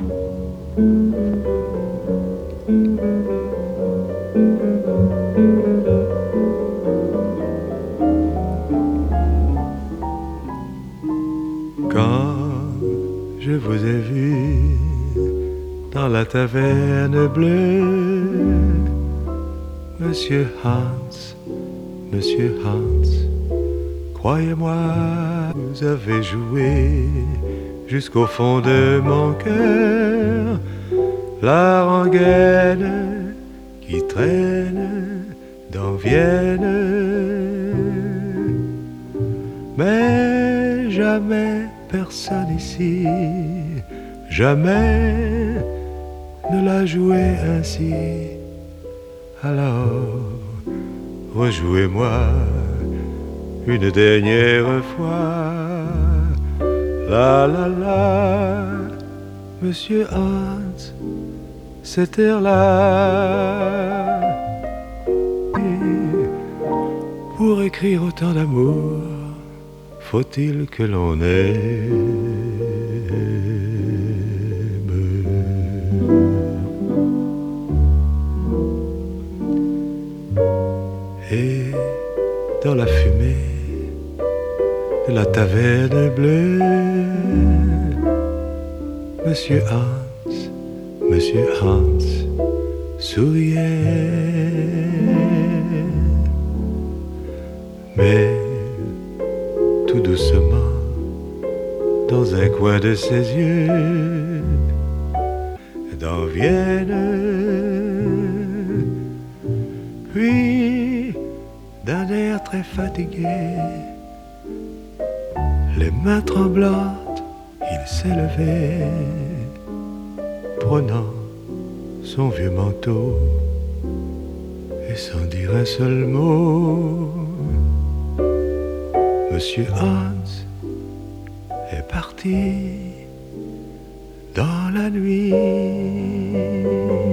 Quand je vous ai vu dans la taverne bleue, Monsieur Hans, croyez-moi, vous avez joué jusqu'au fond de mon cœur la rengaine qui traîne dans Vienne. Mais jamais personne ici, jamais ne l'a joué ainsi. Alors, rejouez-moi une dernière fois. La la la, Monsieur Hans, cette air-là. Pour écrire autant d'amour, faut-il que l'on aime? Et dans la fumée de la taverne bleue, Monsieur Hans souriait. Mais tout doucement, dans un coin de ses yeux, dans Vienne, puis d'un air très fatigué, les mains tremblantes, il s'est levé, prenant son vieux manteau, et sans dire un seul mot, Monsieur Hans est parti dans la nuit.